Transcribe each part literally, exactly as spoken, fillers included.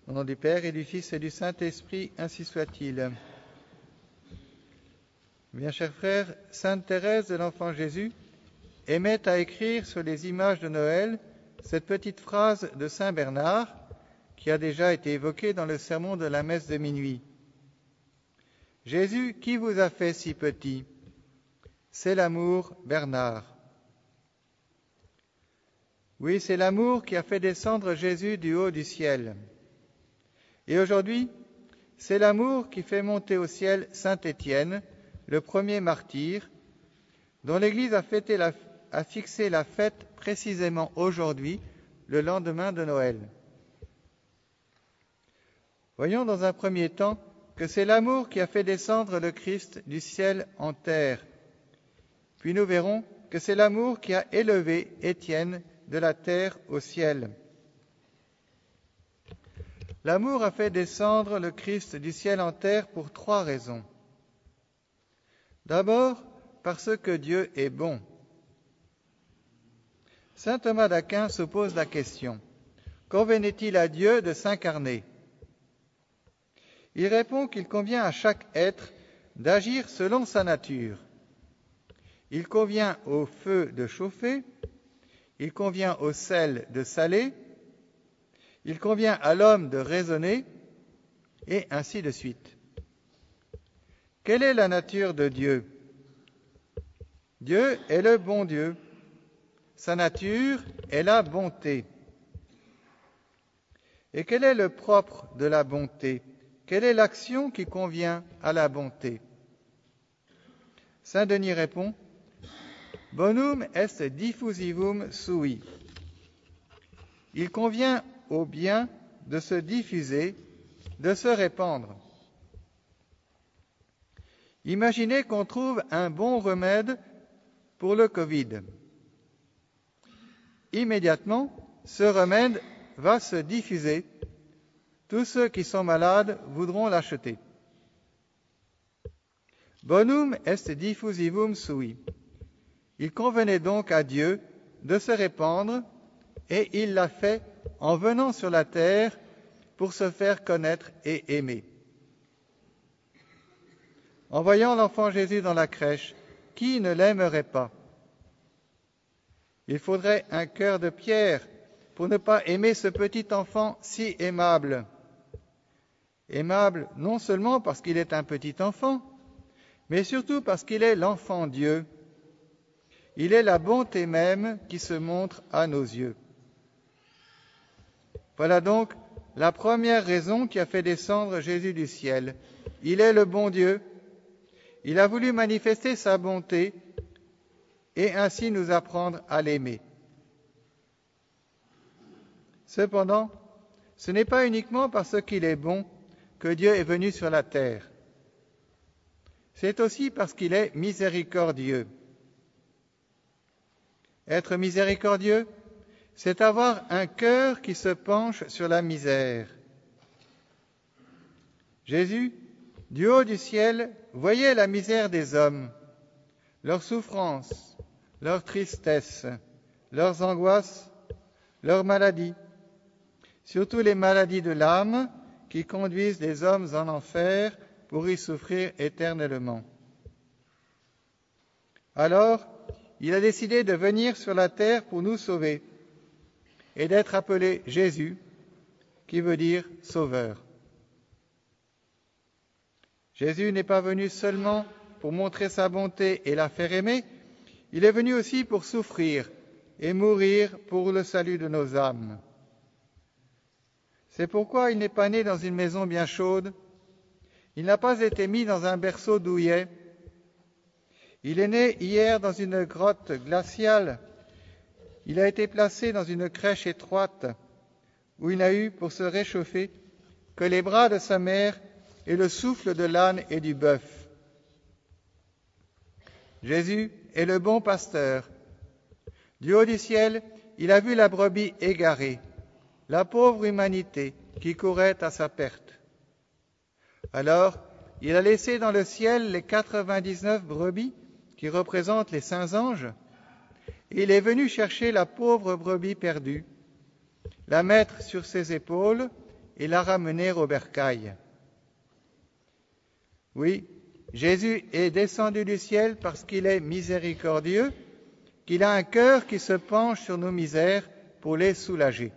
Au nom du Père et du Fils et du Saint-Esprit, ainsi soit-il. Bien chers frères, Sainte Thérèse de l'Enfant Jésus aimait à écrire sur les images de Noël cette petite phrase de Saint Bernard qui a déjà été évoquée dans le sermon de la messe de minuit. Jésus, qui vous a fait si petit? C'est l'amour, Bernard. Oui, c'est l'amour qui a fait descendre Jésus du haut du ciel. Et aujourd'hui, c'est l'amour qui fait monter au ciel Saint Étienne, le premier martyr, dont l'Église a, fêté la, a fixé la fête précisément aujourd'hui, le lendemain de Noël. Voyons dans un premier temps que c'est l'amour qui a fait descendre le Christ du ciel en terre. Puis nous verrons que c'est l'amour qui a élevé Étienne de la terre au ciel. L'amour a fait descendre le Christ du ciel en terre pour trois raisons. D'abord, parce que Dieu est bon. Saint Thomas d'Aquin se pose la question: convenait-il à Dieu de s'incarner? Il répond qu'il convient à chaque être d'agir selon sa nature. Il convient au feu de chauffer, il convient au sel de saler, il convient à l'homme de raisonner, et ainsi de suite. Quelle est la nature de Dieu? Dieu est le bon Dieu. Sa nature est la bonté. Et quel est le propre de la bonté? Quelle est l'action qui convient à la bonté? Saint Denis répond: bonum est diffusivum sui. Il convient au bien de se diffuser, de se répandre. Imaginez qu'on trouve un bon remède pour le Covid. Immédiatement, ce remède va se diffuser. Tous ceux qui sont malades voudront l'acheter. Bonum est diffusivum sui. Il convenait donc à Dieu de se répandre, et il l'a fait en venant sur la terre pour se faire connaître et aimer. En voyant l'enfant Jésus dans la crèche, qui ne l'aimerait pas? Il faudrait un cœur de pierre pour ne pas aimer ce petit enfant si aimable. Aimable non seulement parce qu'il est un petit enfant, mais surtout parce qu'il est l'enfant Dieu. Il est la bonté même qui se montre à nos yeux. Voilà donc la première raison qui a fait descendre Jésus du ciel. Il est le bon Dieu. Il a voulu manifester sa bonté et ainsi nous apprendre à l'aimer. Cependant, ce n'est pas uniquement parce qu'il est bon que Dieu est venu sur la terre. C'est aussi parce qu'il est miséricordieux. Être miséricordieux, c'est avoir un cœur qui se penche sur la misère. Jésus, du haut du ciel, voyait la misère des hommes, leurs souffrances, leurs tristesses, leurs angoisses, leurs maladies, surtout les maladies de l'âme qui conduisent les hommes en enfer pour y souffrir éternellement. Alors, il a décidé de venir sur la terre pour nous sauver et d'être appelé Jésus, qui veut dire sauveur. Jésus n'est pas venu seulement pour montrer sa bonté et la faire aimer, il est venu aussi pour souffrir et mourir pour le salut de nos âmes. C'est pourquoi il n'est pas né dans une maison bien chaude, il n'a pas été mis dans un berceau douillet, il est né hier dans une grotte glaciale, il a été placé dans une crèche étroite où il n'a eu pour se réchauffer que les bras de sa mère et le souffle de l'âne et du bœuf. Jésus est le bon pasteur. Du haut du ciel, il a vu la brebis égarée, la pauvre humanité qui courait à sa perte. Alors, il a laissé dans le ciel les quatre-vingt-dix-neuf brebis qui représentent les saints anges, et il est venu chercher la pauvre brebis perdue, la mettre sur ses épaules et la ramener au bercail. Oui, Jésus est descendu du ciel parce qu'il est miséricordieux, qu'il a un cœur qui se penche sur nos misères pour les soulager.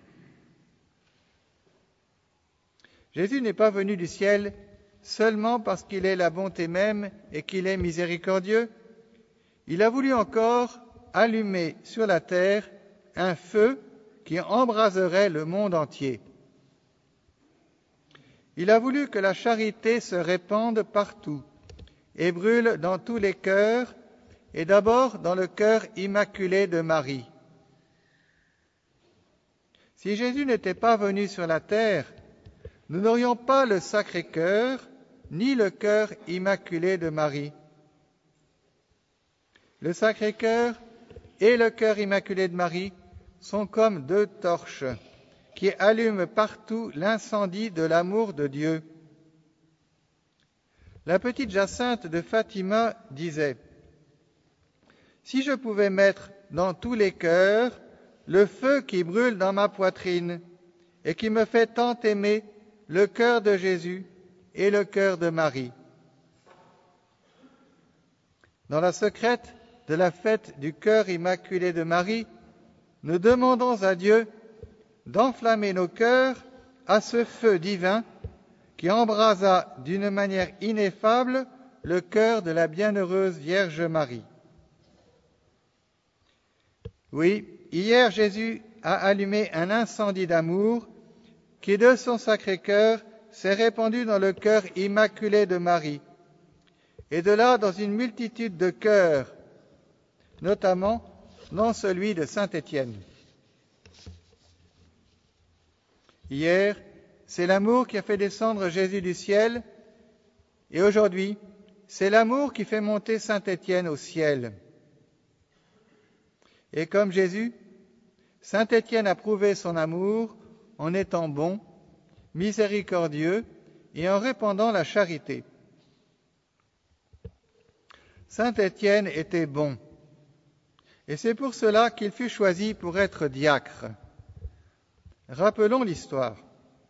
Jésus n'est pas venu du ciel seulement parce qu'il est la bonté même et qu'il est miséricordieux. Il a voulu encore allumer sur la terre un feu qui embraserait le monde entier. Il a voulu que la charité se répande partout et brûle dans tous les cœurs, et d'abord dans le cœur immaculé de Marie. Si Jésus n'était pas venu sur la terre, nous n'aurions pas le Sacré-Cœur ni le cœur immaculé de Marie. Le Sacré-Cœur et le cœur immaculé de Marie sont comme deux torches qui allument partout l'incendie de l'amour de Dieu. La petite Jacinthe de Fatima disait « Si je pouvais mettre dans tous les cœurs le feu qui brûle dans ma poitrine et qui me fait tant aimer le cœur de Jésus et le cœur de Marie. » Dans la secrète de la fête du cœur immaculé de Marie, nous demandons à Dieu d'enflammer nos cœurs à ce feu divin qui embrasa d'une manière ineffable le cœur de la bienheureuse Vierge Marie. Oui, hier Jésus a allumé un incendie d'amour qui de son Sacré-Cœur s'est répandu dans le cœur immaculé de Marie, et de là dans une multitude de cœurs, notamment dans celui de Saint Étienne. Hier, c'est l'amour qui a fait descendre Jésus du ciel, et aujourd'hui, c'est l'amour qui fait monter Saint Étienne au ciel. Et comme Jésus, Saint Étienne a prouvé son amour en étant bon, miséricordieux et en répandant la charité. Saint Étienne était bon, et c'est pour cela qu'il fut choisi pour être diacre. Rappelons l'histoire.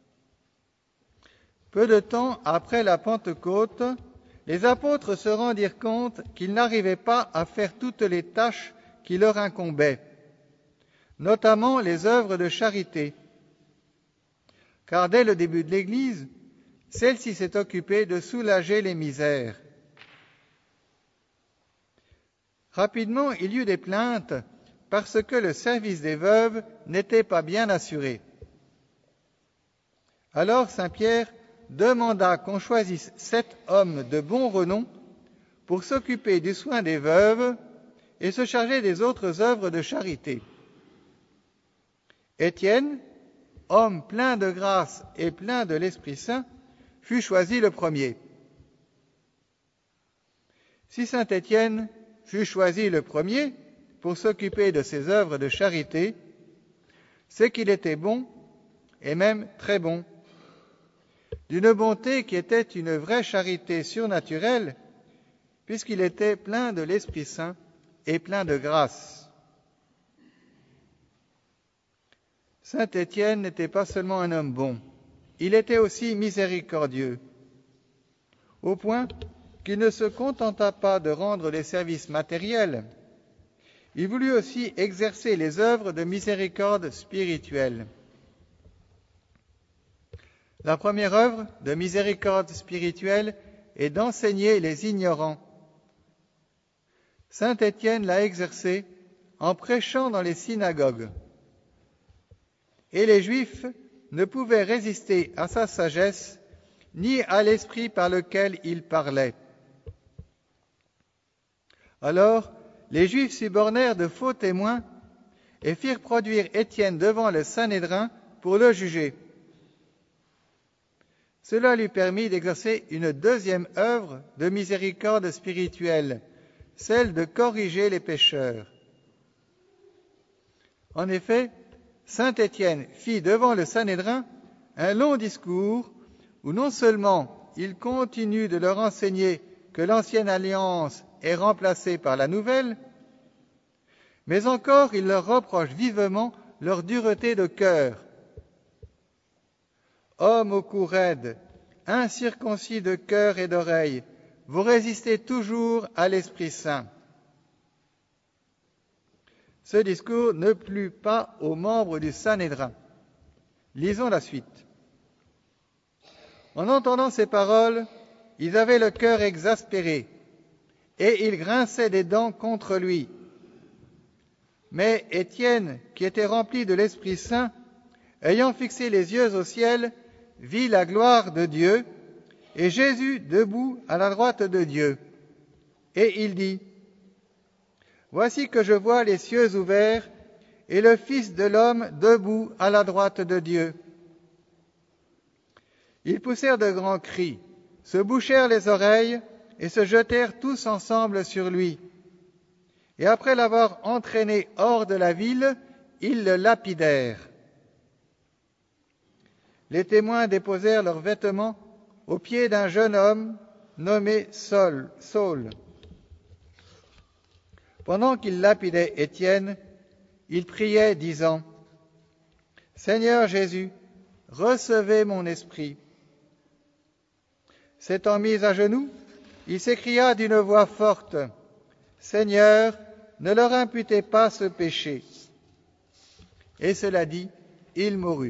Peu de temps après la Pentecôte, les apôtres se rendirent compte qu'ils n'arrivaient pas à faire toutes les tâches qui leur incombaient, notamment les œuvres de charité. Car dès le début de l'Église, celle-ci s'est occupée de soulager les misères. Rapidement, il y eut des plaintes parce que le service des veuves n'était pas bien assuré. Alors Saint Pierre demanda qu'on choisisse sept hommes de bon renom pour s'occuper du soin des veuves et se charger des autres œuvres de charité. Étienne, homme plein de grâce et plein de l'Esprit Saint, fut choisi le premier. Si Saint Étienne fut choisi le premier pour s'occuper de ses œuvres de charité, c'est qu'il était bon, et même très bon, d'une bonté qui était une vraie charité surnaturelle, puisqu'il était plein de l'Esprit Saint et plein de grâce. Saint Étienne n'était pas seulement un homme bon, il était aussi miséricordieux, au point qu'il ne se contenta pas de rendre les services matériels, il voulut aussi exercer les œuvres de miséricorde spirituelle. La première œuvre de miséricorde spirituelle est d'enseigner les ignorants. Saint Étienne l'a exercée en prêchant dans les synagogues. Et les Juifs ne pouvaient résister à sa sagesse ni à l'esprit par lequel il parlait. Alors, les Juifs subornèrent de faux témoins et firent produire Étienne devant le Sanhédrin pour le juger. Cela lui permit d'exercer une deuxième œuvre de miséricorde spirituelle, celle de corriger les pécheurs. En effet, Saint Étienne fit devant le Sanhédrin un long discours où non seulement il continue de leur enseigner que l'ancienne alliance est remplacée par la nouvelle, mais encore il leur reproche vivement leur dureté de cœur. Homme au cou raide, incirconcis de cœur et d'oreille, vous résistez toujours à l'Esprit Saint. » Ce discours ne plut pas aux membres du Sanhédrin. Lisons la suite. En entendant ces paroles, ils avaient le cœur exaspéré, et ils grinçaient des dents contre lui. Mais Étienne, qui était rempli de l'Esprit Saint, ayant fixé les yeux au ciel, vit la gloire de Dieu, et Jésus debout à la droite de Dieu. Et il dit, « Voici que je vois les cieux ouverts, et le Fils de l'homme debout à la droite de Dieu. » Ils poussèrent de grands cris, se bouchèrent les oreilles, et se jetèrent tous ensemble sur lui. Et après l'avoir entraîné hors de la ville, ils le lapidèrent. Les témoins déposèrent leurs vêtements aux pieds d'un jeune homme nommé Saul. Saul. Pendant qu'ils lapidaient Étienne, il priait, disant, « Seigneur Jésus, recevez mon esprit. » S'étant mis à genoux, il s'écria d'une voix forte, « Seigneur, ne leur imputez pas ce péché. » Et cela dit, il mourut.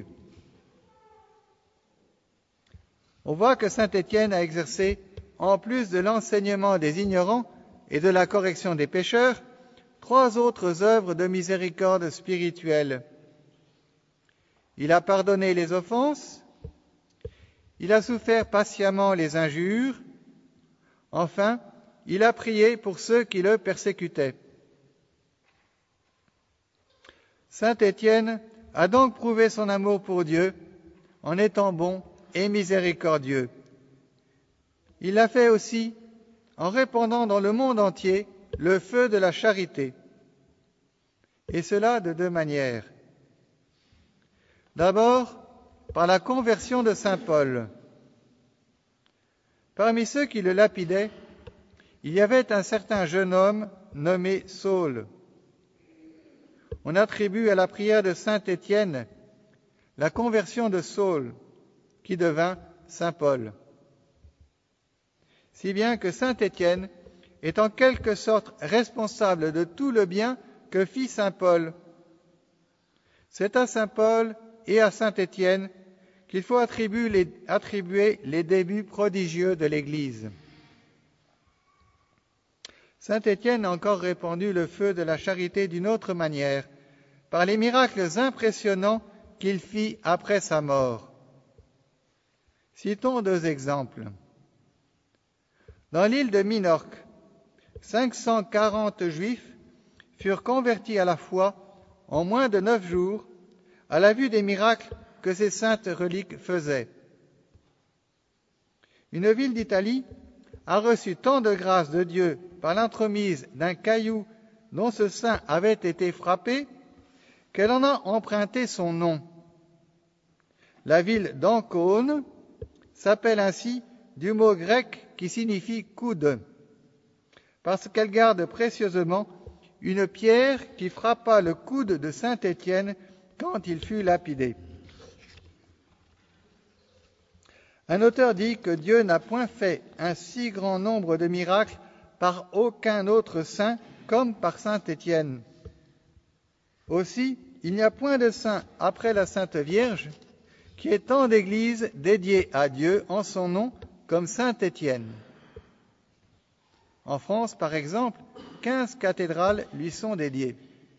On voit que saint Étienne a exercé, en plus de l'enseignement des ignorants et de la correction des pécheurs, trois autres œuvres de miséricorde spirituelle. Il a pardonné les offenses, il a souffert patiemment les injures, enfin, il a prié pour ceux qui le persécutaient. Saint Étienne a donc prouvé son amour pour Dieu en étant bon et miséricordieux. Il l'a fait aussi en répandant dans le monde entier le feu de la charité. Et cela de deux manières. D'abord, par la conversion de saint Paul. Parmi ceux qui le lapidaient, il y avait un certain jeune homme nommé Saul. On attribue à la prière de saint Étienne la conversion de Saul, qui devint saint Paul. Si bien que saint Étienne est en quelque sorte responsable de tout le bien que fit saint Paul. C'est à saint Paul et à saint Étienne qu'il faut attribuer les, attribuer les débuts prodigieux de l'Église. Saint Étienne a encore répandu le feu de la charité d'une autre manière, par les miracles impressionnants qu'il fit après sa mort. Citons deux exemples. Dans l'île de Minorque, cinq cent quarante Juifs furent convertis à la foi en moins de neuf jours à la vue des miracles que ces saintes reliques faisaient. Une ville d'Italie a reçu tant de grâce de Dieu par l'entremise d'un caillou dont ce saint avait été frappé qu'elle en a emprunté son nom. La ville d'Ancône s'appelle ainsi du mot grec qui signifie coude, parce qu'elle garde précieusement une pierre qui frappa le coude de saint Étienne quand il fut lapidé. Un auteur dit que Dieu n'a point fait un si grand nombre de miracles par aucun autre saint comme par saint Étienne. Aussi, il n'y a point de saint après la Sainte Vierge qui ait tant d'églises dédiées à Dieu en son nom comme saint Étienne. En France, par exemple, quinze cathédrales lui sont dédiées.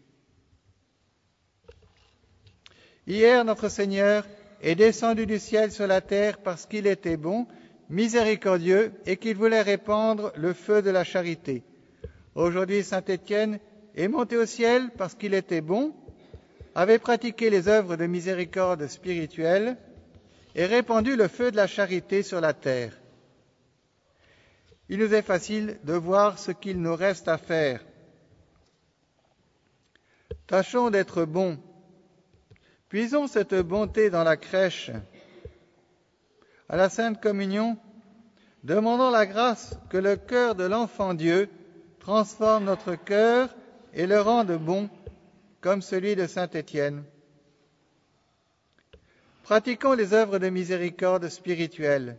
Hier, notre Seigneur est descendu du ciel sur la terre parce qu'il était bon, miséricordieux et qu'il voulait répandre le feu de la charité. Aujourd'hui, saint Étienne est monté au ciel parce qu'il était bon, avait pratiqué les œuvres de miséricorde spirituelle et répandu le feu de la charité sur la terre. Il nous est facile de voir ce qu'il nous reste à faire. Tâchons d'être bons. Puisons cette bonté dans la crèche. À la Sainte Communion, demandons la grâce que le cœur de l'enfant Dieu transforme notre cœur et le rende bon, comme celui de saint Étienne. Pratiquons les œuvres de miséricorde spirituelle.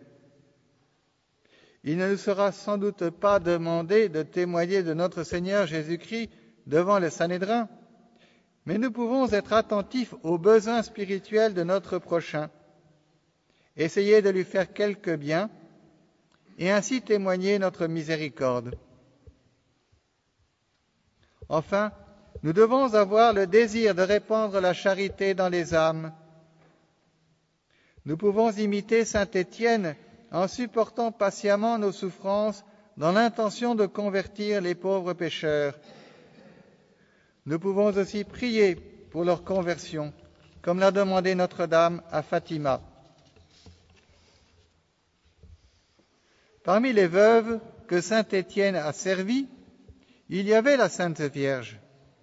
Il ne nous sera sans doute pas demandé de témoigner de notre Seigneur Jésus-Christ devant le Sanhédrin, mais nous pouvons être attentifs aux besoins spirituels de notre prochain, essayer de lui faire quelque bien et ainsi témoigner notre miséricorde. Enfin, nous devons avoir le désir de répandre la charité dans les âmes. Nous pouvons imiter saint Étienne en supportant patiemment nos souffrances dans l'intention de convertir les pauvres pécheurs. Nous pouvons aussi prier pour leur conversion, comme l'a demandé Notre-Dame à Fatima. Parmi les veuves que saint Étienne a servies, il y avait la Sainte Vierge.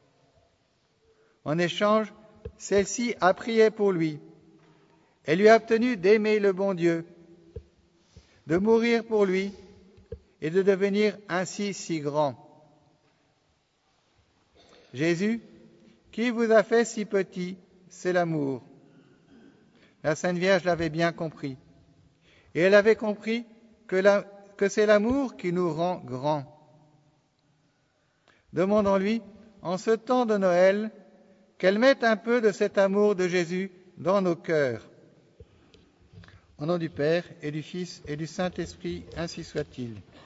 En échange, celle-ci a prié pour lui. Elle lui a obtenu d'aimer le bon Dieu, de mourir pour lui et de devenir ainsi si grand. Jésus, qui vous a fait si petit, c'est l'amour. La Sainte Vierge l'avait bien compris. Et elle avait compris que, la, que c'est l'amour qui nous rend grands. Demandons-lui, en ce temps de Noël, qu'elle mette un peu de cet amour de Jésus dans nos cœurs. Au nom du Père et du Fils et du Saint-Esprit, ainsi soit-il.